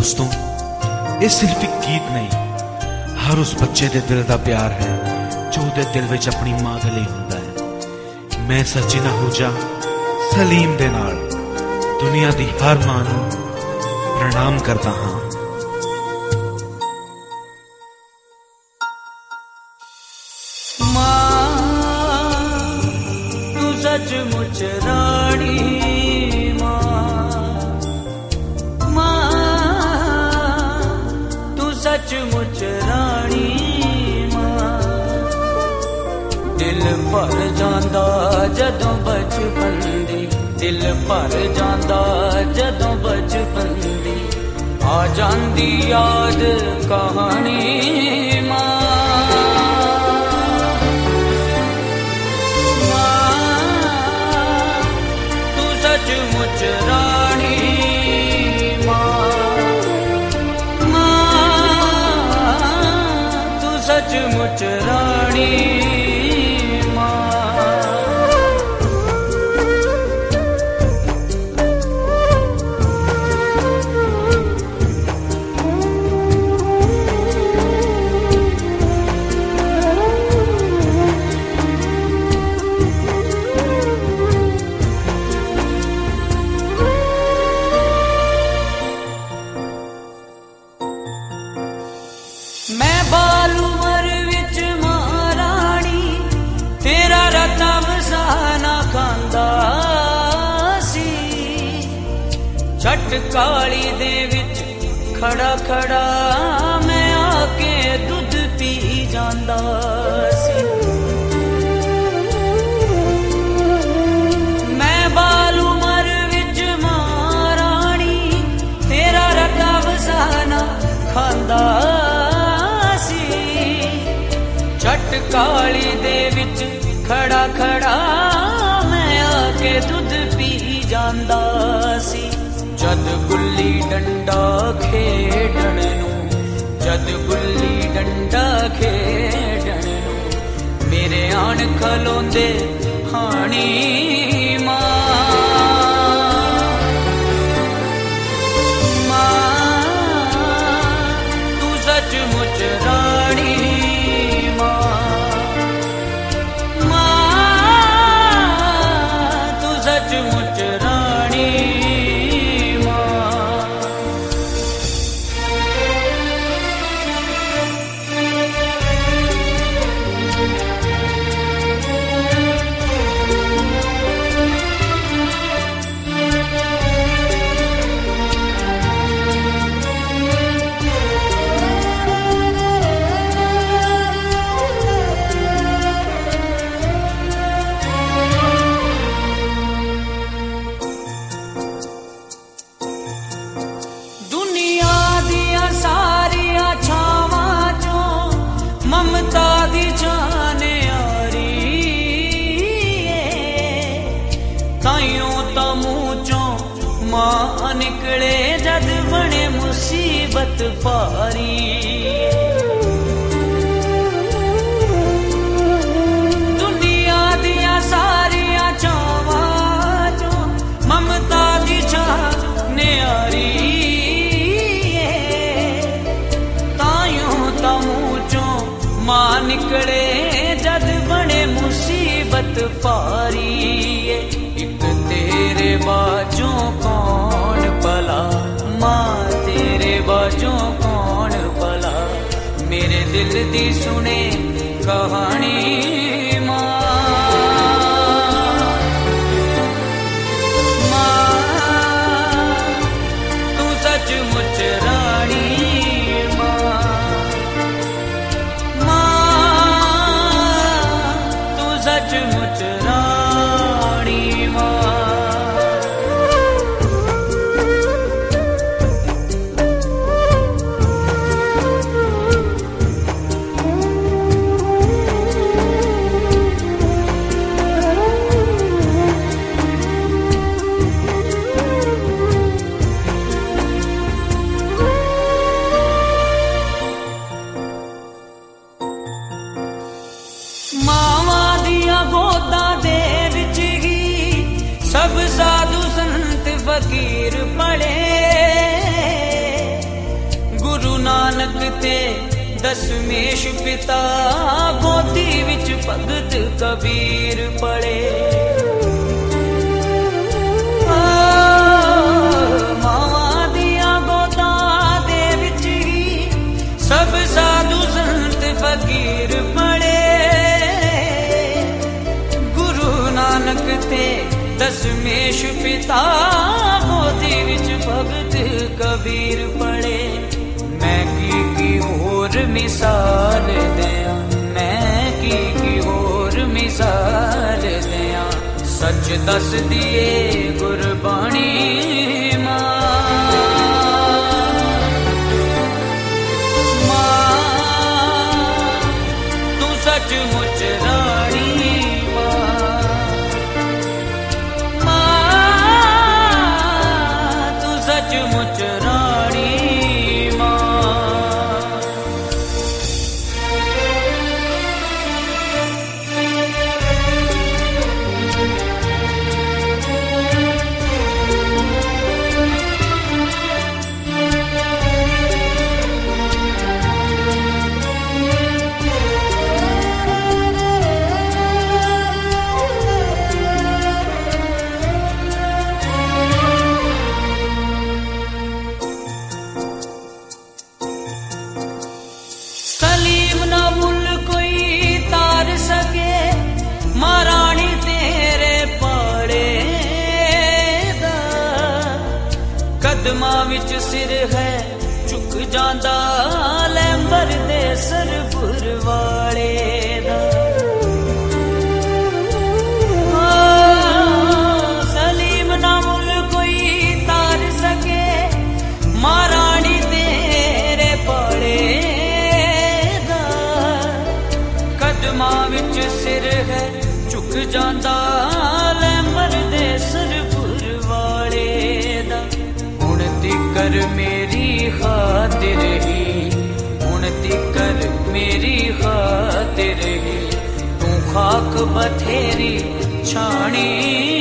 दोस्तों, ਇਹ ਸਿਰਫ ਇੱਕ ਗੀਤ ਨਹੀਂ, ਹਰ ਉਸ ਬੱਚੇ ਦੇ ਦਿਲ ਦਾ ਪਿਆਰ ਹੈ ਜੋ ਉਹਦੇ ਦਿਲ ਵਿੱਚ ਆਪਣੀ ਮਾਂ ਦੇ ਲਈ ਹੁੰਦਾ ਹੈ। ਮੈਂ ਸੱਚੀ ਨਾ ਹੋ ਜਾ ਸਲੀਮ ਦੇ ਨਾਲ ਦੁਨੀਆ ਦੀ ਹਰ ਮਾਂ ਨੂੰ ਪ੍ਰਣਾਮ ਕਰਦਾ ਹਾਂ। सचमुच रानी माँ, तू सचमुच रानी माँ। दिल भर जांदा जदों बचपन दी, दिल भर जांदा जदों बचपन दी, आ जांदी याद कहानी माँ। सचमुच रानी माँ, तू सचमुच रानी माँ। मैं बाल उमर विच महारानी तेरा रता वसाना खांदा सी, छट काली दे विच खड़ा खड़ा मैं आके दुध पी जांदा सी। मैं बाल उमर विच महारानी तेरा रता वसाना खांदा छट काली दे विच खड़ा खड़ा मैं आके दुध पी जांदा सी। जद गुल्ली डंडा खेडण नूं, जद गुल्ली डंडा खेडण नूं मेरे आण खलोंदे हाणी माँ। तू सचमुच रानी सचमुच रानी माँ। ममता दी जाने आरी ताइयों ता मुँह चों मां निकले जद बने मुसीबत पारी। दुनिया दिया सारिया चावां चों ममता दी जाने आरी ताइयों ता मुँह चों मां निकले जद बने मुसीबत पारी। एक तेरे बाजों कौन भला मां, तेरे बाजों कौन भला मेरे दिल दी सुने कहानी मां। तू सचमुच रानी सचमुच रानी माँ। ਦਸਮੇਸ਼ ਪਿਤਾ ਗੋਦੀ ਵਿੱਚ ਭਗਤ ਕਬੀਰ ਪੜੇ। ਮਾਵਾਂ ਦੀਆਂ ਗੋਦਾਂ ਦੇ ਵਿੱਚ ਹੀ ਸਭ ਸਾਧੂ ਸੰਤ ਫਕੀਰ ਪੜੇ। ਗੁਰੂ ਨਾਨਕ ਤੇ ਦਸਮੇਸ਼ ਪਿਤਾ ਗੋਦੀ ਵਿੱਚ ਭਗਤ ਕਬੀਰ ਪੜੇ। मैं की होर मिसाल दिया, मैं की होर मिसाल दिया, सच दस दिए गुरबाणी मां तू सचमुच रानी मां तू सचमुच रानी। ਕਦਮਾਂ ਵਿੱਚ ਸਿਰ ਹੈ ਝੁਕ ਜਾਂਦਾ ਲੈਂਬਰ ਦੇ ਸਰਪੁਰ ਵਾਲੇ ਦਾ। ਸਲੀਮ ਨਾ ਮੁੱਲ ਕੋਈ ਤਾਰ ਸਕੇ ਮਹਾਰਾਣੀ ਤੇਰੇ ਪਾੜੇ ਦਾ। ਕਦਮਾਂ ਵਿੱਚ ਸਿਰ ਹੈ ਝੁਕ ਜਾਂਦਾ ਲੈਂਬਰ ਦੇ ਸਰਪੁਰ ਵਾਲੇ ਦਾ। कर मेरी खातिर ही उनती कर मेरी खातिर ही तू खाक बथेरी छाणी